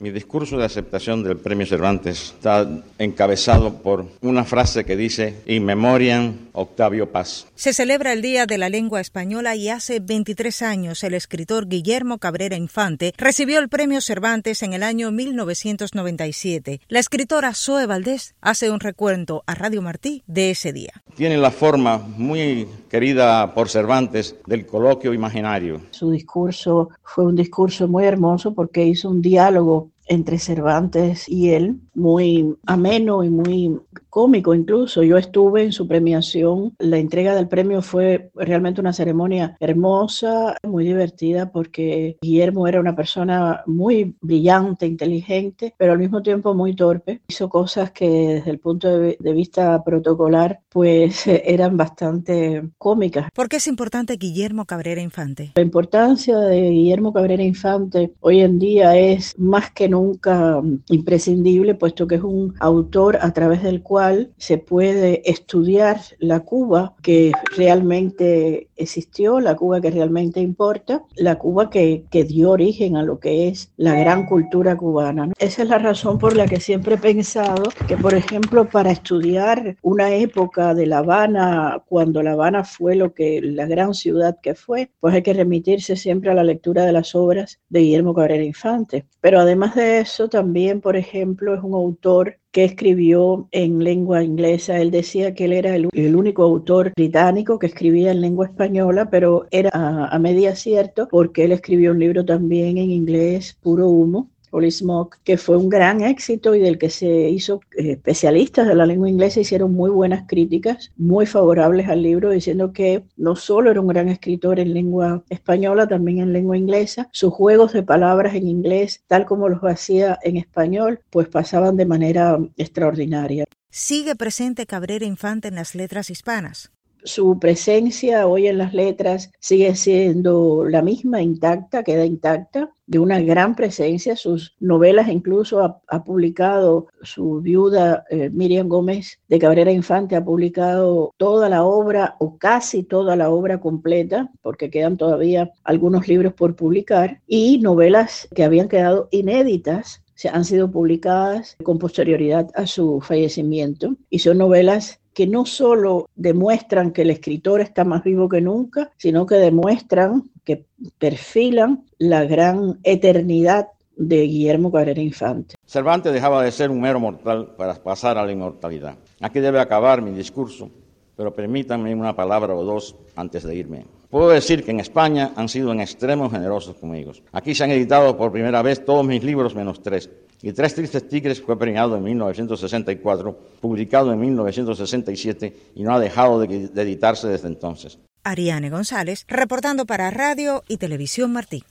Mi discurso de aceptación del Premio Cervantes está encabezado por una frase que dice In Memoriam Octavio Paz. Se celebra el Día de la Lengua Española y hace 23 años el escritor Guillermo Cabrera Infante recibió el Premio Cervantes en el año 1997. La escritora Zoe Valdés hace un recuento a Radio Martí de ese día. Tiene la forma muy querida por Cervantes del coloquio imaginario. Su discurso fue un discurso muy hermoso porque hizo un diálogo entre Cervantes y él, muy ameno y muy cómico incluso. Yo estuve en su premiación, la entrega del premio fue realmente una ceremonia hermosa, muy divertida porque Guillermo era una persona muy brillante, inteligente, pero al mismo tiempo muy torpe. Hizo cosas que desde el punto de vista protocolar pues eran bastante cómicas. ¿Por qué es importante Guillermo Cabrera Infante? La importancia de Guillermo Cabrera Infante hoy en día es más que nunca imprescindible, puesto que es un autor a través del cual se puede estudiar la Cuba que realmente existió, la Cuba que realmente importa, la Cuba que dio origen a lo que es la gran cultura cubana, ¿no? Esa es la razón por la que siempre he pensado que, por ejemplo, para estudiar una época de La Habana, cuando La Habana fue la gran ciudad que fue, pues hay que remitirse siempre a la lectura de las obras de Guillermo Cabrera Infante. Pero además de eso, también, por ejemplo, es un autor que escribió en lengua inglesa. Él decía que él era el único autor británico que escribía en lengua española, pero era a media cierto, porque él escribió un libro también en inglés, Puro Humo, Holy Smoke, que fue un gran éxito y del que se hizo especialistas de la lengua inglesa hicieron muy buenas críticas, muy favorables al libro, diciendo que no solo era un gran escritor en lengua española, también en lengua inglesa. Sus juegos de palabras en inglés, tal como los hacía en español, pues pasaban de manera extraordinaria. ¿Sigue presente Cabrera Infante en las letras hispanas? Su presencia hoy en las letras sigue siendo la misma, intacta, queda intacta, de una gran presencia. Sus novelas incluso ha publicado su viuda Miriam Gómez de Cabrera Infante, ha publicado toda la obra o casi toda la obra completa, porque quedan todavía algunos libros por publicar, y novelas que habían quedado inéditas han sido publicadas con posterioridad a su fallecimiento, y son novelas que no solo demuestran que el escritor está más vivo que nunca, sino que demuestran, que perfilan la gran eternidad de Guillermo Cabrera Infante. Cervantes dejaba de ser un mero mortal para pasar a la inmortalidad. Aquí debe acabar mi discurso, pero permítanme una palabra o dos antes de irme. Puedo decir que en España han sido en extremo generosos conmigo. Aquí se han editado por primera vez todos mis libros menos 3. Y Tres Tristes Tigres fue premiado en 1964, publicado en 1967 y no ha dejado de editarse desde entonces. Ariane González, reportando para Radio y Televisión Martí.